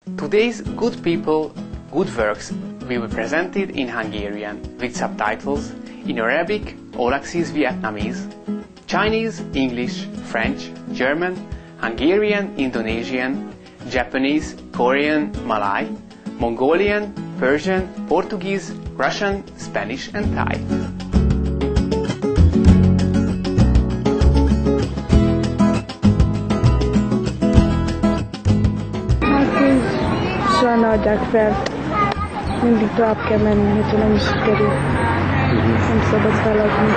Today's Good People, Good Works will be presented in Hungarian with subtitles in Arabic, All Access Vietnamese, Chinese, English, French, German, Hungarian, Indonesian, Japanese, Korean, Malay, Mongolian, Persian, Portuguese, Russian, Spanish and Thai. Soha ne adják fel, mindig tovább kell menni, hogyha nem is sikerül. Nem szabad feladni.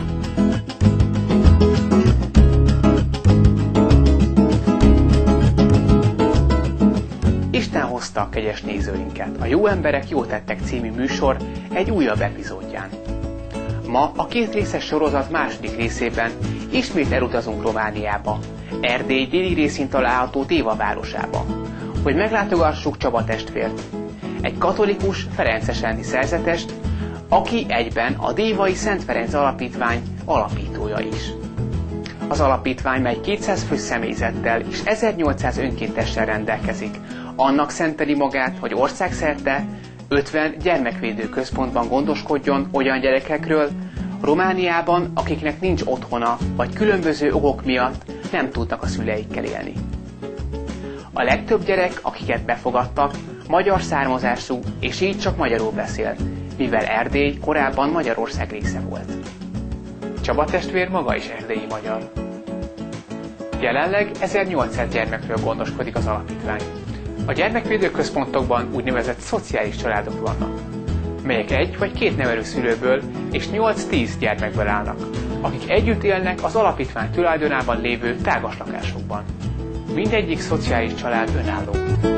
Isten hozta a kegyes nézőinket a Jó emberek jó tettek című műsor egy újabb epizódján. Ma a 2 részes sorozat második részében ismét elutazunk Romániába, Erdély déli részén található Déva városába, hogy meglátogassuk Csaba testvért, egy katolikus ferencesendi szerzetest, aki egyben a Dévai Szent Ferenc Alapítvány alapítója is. Az alapítvány, mely 200 fő személyzettel és 1800 önkéntessel rendelkezik, annak szenteli magát, hogy országszerte 50 gyermekvédő központban gondoskodjon olyan gyerekekről, Romániában, akiknek nincs otthona, vagy különböző okok miatt nem tudnak a szüleikkel élni. A legtöbb gyerek, akiket befogadtak, magyar származású, és így csak magyarul beszél, mivel Erdély korábban Magyarország része volt. Csaba testvér maga is erdélyi magyar. Jelenleg 1800 gyermekről gondoskodik az alapítvány. A gyermekvédő központokban úgynevezett szociális családok vannak, melyek 1 vagy 2 nevelőszülőből és 8-10 gyermekből állnak, akik együtt élnek az alapítvány tulajdonában lévő tágas lakásokban. Mindegyik szociális család önálló.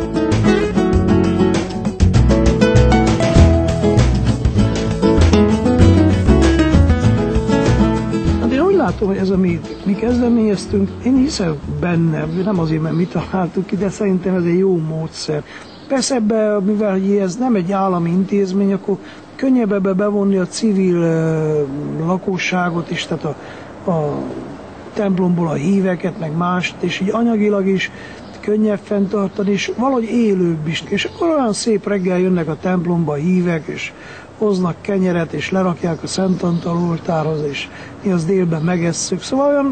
Én úgy látom, hogy ez, amit mi kezdeményeztünk, én hiszem benne, nem azért, mert mi találtuk ki, de szerintem ez egy jó módszer. Persze ebbe, mivel ez nem egy állami intézmény, akkor könnyebb ebbe bevonni a civil lakosságot is, tehát a templomból a híveket, meg mást, és így anyagilag is könnyebb fenntartani, és valahogy élőbb is. És akkor olyan szép reggel jönnek a templomba a hívek, és hoznak kenyeret, és lerakják a Szent Antal oltárhoz, és mi az délben megesszük. Szóval olyan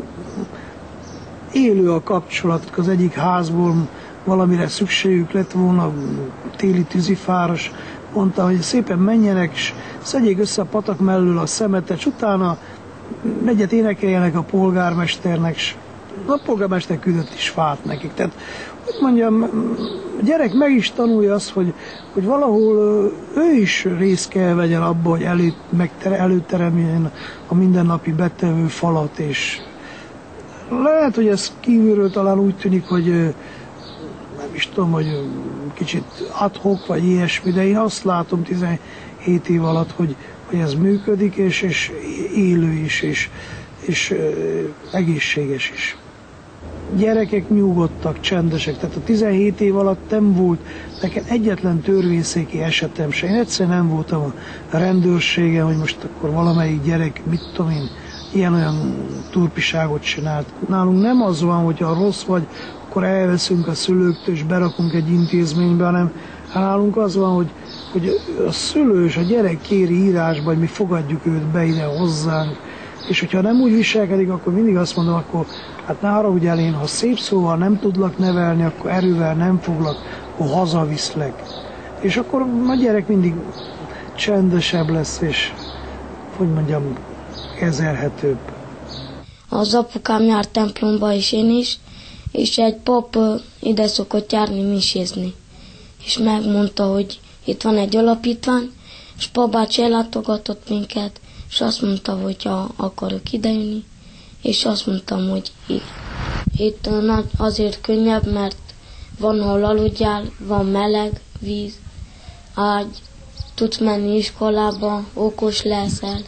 élő a kapcsolat, az egyik házból valamire szükségük lett volna, téli tűzifáros, mondta, hogy szépen menjenek, és szedjék össze a patak mellől a szemetet, és utána egyet énekeljenek a polgármesternek, és a polgármester küldött is fát nekik. Tehát, hogy mondjam, a gyerek meg is tanulja azt, hogy valahol ő is részt kell vegyen abba, hogy előteremjen a mindennapi betevő falat, és lehet, hogy ez kívülről talán úgy tűnik, hogy nem is tudom, hogy kicsit ad hoc vagy ilyesmi, de én azt látom 17 év alatt, hogy ez működik, és élő is, és egészséges is. Gyerekek nyugodtak, csendesek, tehát a 17 év alatt nem volt nekem egyetlen törvényszéki esetem se. Én egyszer nem voltam a rendőrségen, hogy most akkor valamelyik gyerek, mit tudom én, ilyen-olyan turpiságot csinált. Nálunk nem az van, hogy ha rossz vagy, akkor elveszünk a szülőktől és berakunk egy intézménybe, hanem nálunk az van, hogy a szülő és a gyerek kéri írásba, hogy mi fogadjuk őt be ide hozzánk, és hogyha nem úgy viselkedik, akkor mindig azt mondom, akkor hát ne haragudj el, én, ha szép szóval nem tudlak nevelni, akkor erővel nem foglak, akkor hazaviszlek. És akkor a gyerek mindig csendesebb lesz, és hogy mondjam, kezelhetőbb. Az apukám járt templomba, és én is, és egy pap ide szokott járni misézni. És megmondta, hogy itt van egy alapítvány, és papbácsi ellátogatott minket, és azt mondta, hogy ha akarok idejönni, és azt mondtam, hogy itt azért könnyebb, mert van, ahol aludjál, van meleg víz, ágy, tudsz menni iskolába, okos leszel.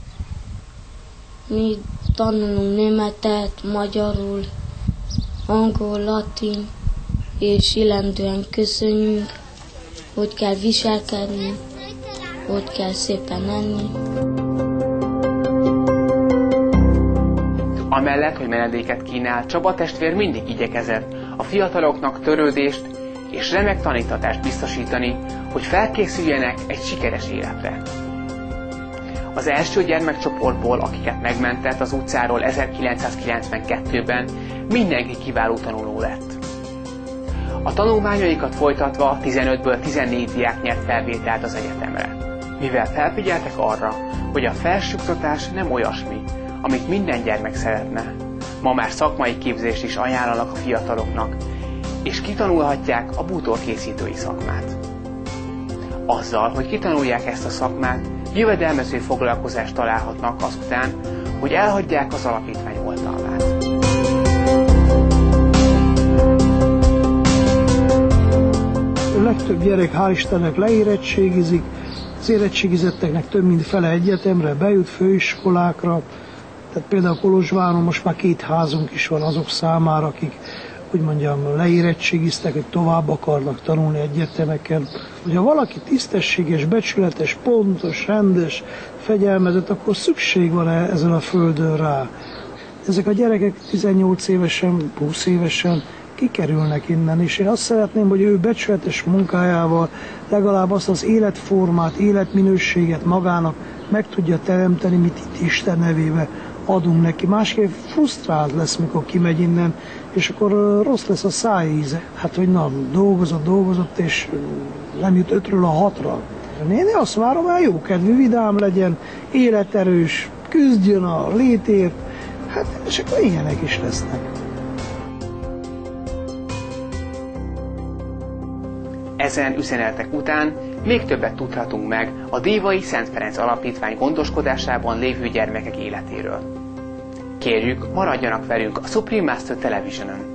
Mi tanulunk németet, magyarul, angol, latin, és illendően köszönjünk, hogy kell viselkedni, hogy kell szépen enni. Amellett, hogy menedéket kínál, Csaba testvér mindig igyekezett a fiataloknak törődést és remek tanítatást biztosítani, hogy felkészüljenek egy sikeres életre. Az első gyermekcsoportból, akiket megmentett az utcáról 1992-ben, mindenki kiváló tanuló lett. A tanulmányaikat folytatva 15-ből 14 diák nyert felvételt az egyetemre. Mivel felfigyeltek arra, hogy a felsőoktatás nem olyasmi, amit minden gyermek szeretne, ma már szakmai képzést is ajánlanak a fiataloknak, és kitanulhatják a bútorkészítői szakmát. Azzal, hogy kitanulják ezt a szakmát, jövedelmező foglalkozást találhatnak azután, hogy elhagyják az alapítvány oltalmát. A legtöbb gyerek, hál' Istennek, leérettségizik, az érettségizetteknek több mint fele egyetemre bejut, főiskolákra. Tehát például Kolozsváron most már 2 házunk is van azok számára, akik, úgy mondjam, leérettségiztek, hogy tovább akarnak tanulni egyetemeken. Hogyha valaki tisztességes, becsületes, pontos, rendes, fegyelmezett, akkor szükség van ezen a földön rá. Ezek a gyerekek 18 évesen, 20 évesen kikerülnek innen, és én azt szeretném, hogy ő becsületes munkájával legalább azt az életformát, életminőséget magának meg tudja teremteni, mit itt Isten nevébe adunk neki. Másképp frusztrált lesz, mikor kimegy innen, és akkor rossz lesz a szájíze. Hát, hogy na, dolgozott, és nem jut 5-ről a 6-ra. Én azt várom, hogy jókedvű, vidám legyen, életerős, küzdjön a létért, hát, és akkor ilyenek is lesznek. Ezen üzenetek után még többet tudhatunk meg a Dévai Szent Ferenc Alapítvány gondoskodásában lévő gyermekek életéről. Kérjük, maradjanak velünk a Supreme Master Television-ön.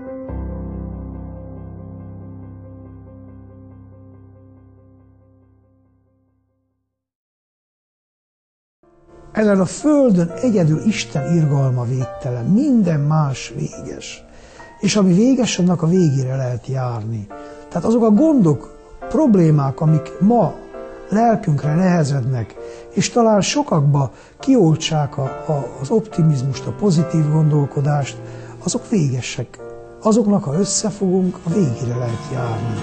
Ezen a földön egyedül Isten irgalma végtelen, minden más véges. És ami véges, annak a végére lehet járni. Tehát azok a gondok, problémák, amik ma lelkünkre nehezednek, és talán sokakba kioltsák az optimizmust, a pozitív gondolkodást, azok végesek. Azoknak, ha összefogunk, a végére lehet járni.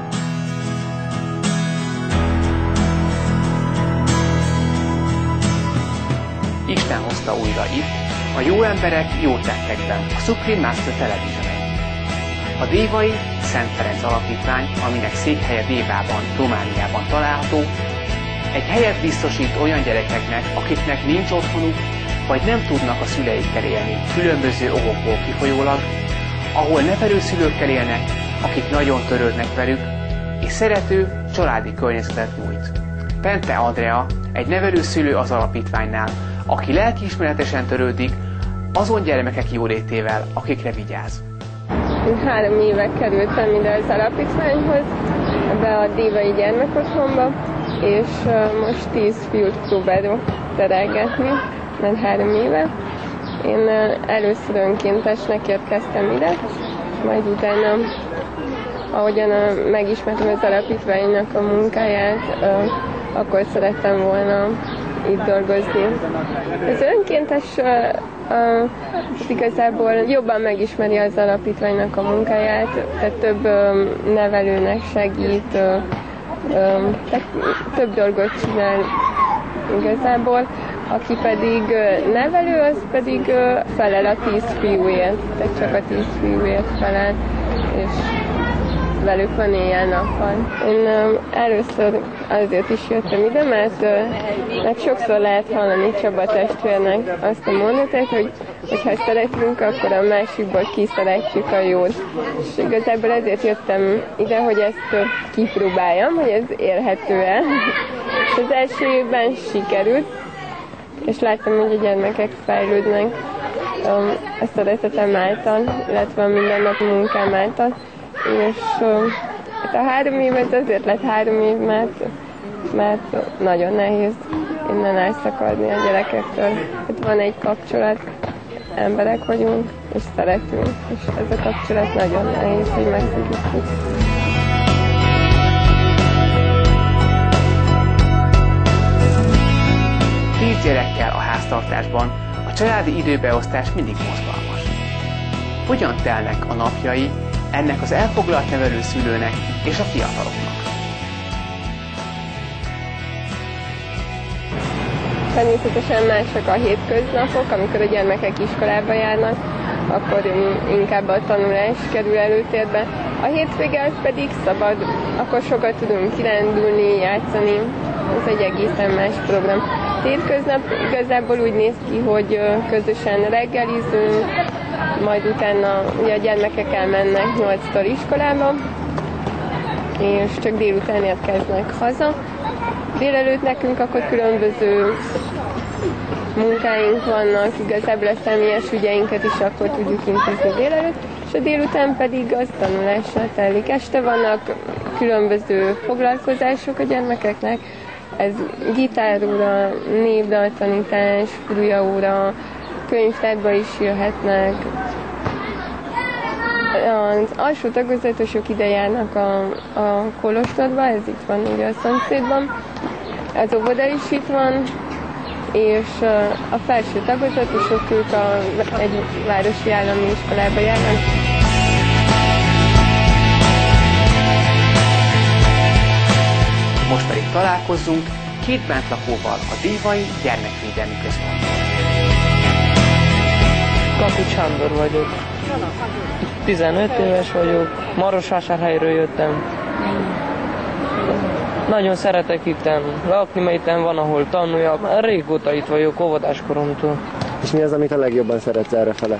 Isten hozta újra itt, a jó emberek jó tettekben, a Supreme Master Television-en. A Dévai Szent Ferenc Alapítvány, aminek székhelye Dévában, Romániában található, egy helyet biztosít olyan gyerekeknek, akiknek nincs otthonuk, vagy nem tudnak a szüleikkel élni, különböző okokból kifolyólag, ahol nevelőszülőkkel élnek, akik nagyon törődnek velük, és szerető, családi környezetet nyújt. Pente Andrea, egy nevelőszülő az alapítványnál, aki lelkiismeretesen törődik azon gyermekek jólétével, akikre vigyáz. Én 3 éve kerültem ide az alapítványhoz, be a Dévai gyermekotthonba, és most 10 fiút próbálok terelgetni, mert 3 éve. Én először önkéntesnek érkeztem ide, majd utána, ahogyan megismertem az alapítványnak a munkáját, akkor szerettem volna itt dolgozni. Az önkéntes igazából jobban megismeri az alapítványnak a munkáját, tehát több nevelőnek segít, tehát több dolgot csinál igazából. Aki pedig nevelő, az pedig felel a 10 fiúért, tehát csak a 10 fiúért felel, és velük van éjjel-nappal. Én először azért is jöttem ide, mert sokszor lehet hallani Csaba testvérnek azt a mondatát, hogy ha szeretünk, akkor a másikból kiszeretjük a jót. És igazából ezért jöttem ide, hogy ezt kipróbáljam, hogy ez érhető-e. És az első évben sikerült, és láttam, hogy a gyermekek fejlődnek a szeretetem által, illetve a mindennapi munkám által. És a 3 évet azért lett 3 év, mert nagyon nehéz innen elszakadni a gyerekektől. Itt van egy kapcsolat, emberek vagyunk, és szeretünk, és ez a kapcsolat nagyon nehéz, hogy megszűnjük. 10 gyerekkel a háztartásban a családi időbeosztás mindig mozgalmas. Hogyan telnek a napjai, ennek az elfoglalt nevelőszülőnek és a fiataloknak. Természetesen mások a hétköznapok, amikor a gyermekek iskolába járnak, akkor inkább a tanulás kerül előtérbe. A hétvége az pedig szabad, akkor sokat tudunk kirándulni, játszani, ez egy egészen más program. Hétköznap igazából úgy néz ki, hogy közösen reggelizünk, majd utána ugye a gyermekek elmennek 8-tól iskolába, és csak délután érkeznek haza. Délelőtt nekünk akkor különböző munkáink vannak, igazából a személyes ügyeinket is akkor tudjuk intézni délelőtt, és a délután pedig az tanulással telik. Este vannak különböző foglalkozások a gyermekeknek, ez gitáróra, népdaltanítás, furújaóra, könyvtárba is jöhetnek. Az alsó tagozatosok ide járnak a kolostorba, ez itt van ugye a szomszédban, az óvoda is itt van, és a felső tagozatosok ők egy városi állami iskolába járnak. Most pedig találkozzunk két bentlakóval a Dévai Gyermekvédelmi Központban. Kapics Sándor vagyok. 15 éves vagyok, Marosvásárhelyről jöttem. Nagyon szeretek itten lakni, mert itten van, ahol tanuljak. Régóta itt vagyok, óvodáskoromtól. És mi az, amit a legjobban szeretsz errefele?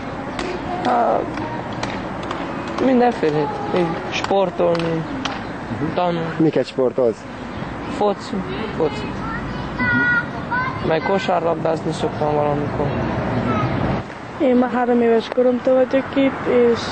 Mindenfélét. Még sportolni, tanulni. Miket sportolsz? Foci. Meg kosárlabdázni szoktam valamikor. Én már 3 éves koromtól vagyok itt, és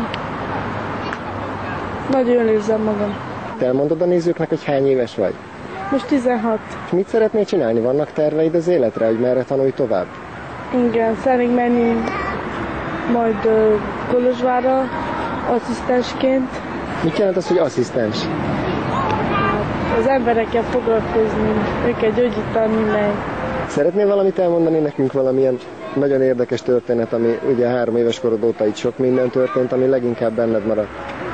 nagyon jól érzem magam. Te elmondod a nézőknek, hogy hány éves vagy? Most 16. És mit szeretnél csinálni? Vannak terveid az életre, hogy merre tanulj tovább? Igen, szeretnék menni majd Kolozsvárra asszisztensként. Mit jelent az, hogy asszisztens? Az emberekkel foglalkozni, őket gyógyítani meg. Szeretnél valamit elmondani nekünk, valamilyen nagyon érdekes történet, ami ugye 3 éves korod óta itt sok minden történt, ami leginkább benned maradt?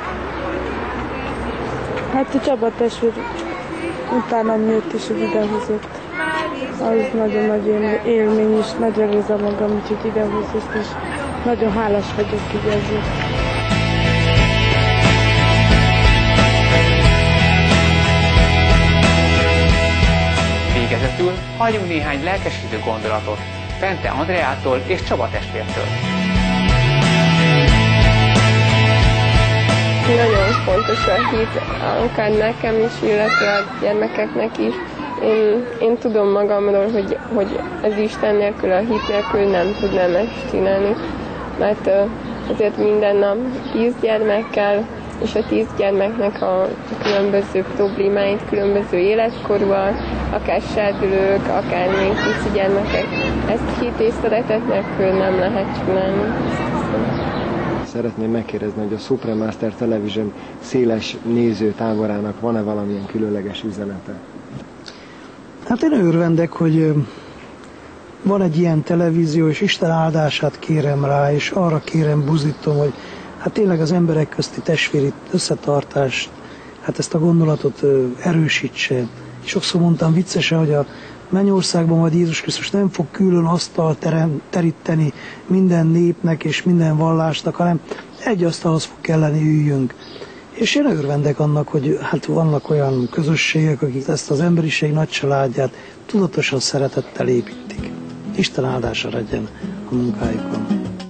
Hát a Csaba testvér utánam jött és idehozott. Az nagyon nagy élmény, és nagyon érzem magam, úgyhogy idehozott, és nagyon hálás vagyok így ezért. Végezetül halljunk néhány lelkesítő gondolatot Fente Andreától és Csaba testvértől. Nagyon fontos a hit, akár nekem is, illetve a gyermekeknek is. Én tudom magamról, hogy az Isten nélkül, a hit nélkül nem tudnám ezt csinálni, mert azért minden nap 10 gyermekkel, és a 10 gyermeknek a különböző problémáit, különböző életkorúak, akár serdülők, akár még kicsi gyermekek, ezt hit és szeretet nélkül nem lehet csinálni. Szeretném megkérdezni, hogy a Supremaster Television széles nézőtáborának van-e valamilyen különleges üzenete? Hát én örvendek, hogy van egy ilyen televízió, és Isten áldását kérem rá, és arra kérem, buzdítom, hogy hát tényleg az emberek közti testvéri összetartást, hát ezt a gondolatot erősítse. Sokszor mondtam viccesen, hogy a mennyországban majd Jézus Krisztus nem fog külön asztal teríteni minden népnek és minden vallásnak, hanem egy asztalhoz fog kelleni üljünk. És én örvendek annak, hogy hát vannak olyan közösségek, akik ezt az emberiség nagy családját tudatosan szeretettel építik. Isten áldása legyen a munkájukon.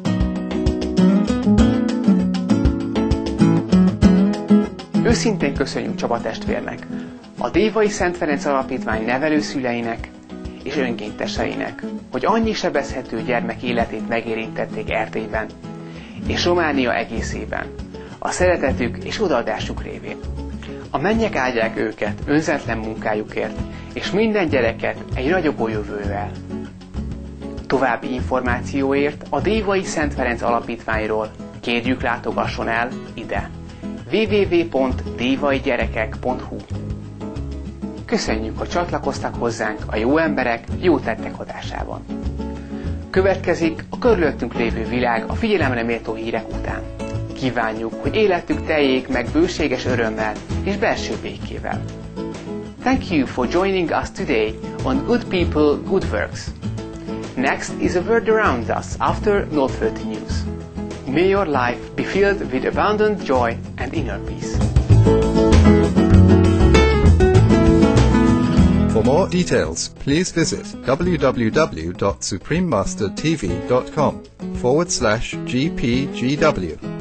Őszintén köszönjük Csaba testvérnek, a Dévai Szent Ferenc Alapítvány nevelőszüleinek és önkénteseinek, hogy annyi sebezhető gyermek életét megérintették Erdélyben és Románia egészében, a szeretetük és odaadásuk révén. A mennyek áldják őket önzetlen munkájukért, és minden gyereket egy ragyogó jövővel. További információért a Dévai Szent Ferenc Alapítványról kérjük látogasson el ide. www.dévaigyerekek.hu. Köszönjük, hogy csatlakoztak hozzánk a Jó emberek, jó tettek adásában. Következik a körülöttünk lévő világ a figyelemre méltó hírek után. Kívánjuk, hogy életük teljék meg bőséges örömmel és belső békével. Thank you for joining us today on Good People, Good Works. Next is a word around us after 030 News. May your life be filled with abundant joy and inner peace. For more details, please visit www.suprememastertv.com/GPGW.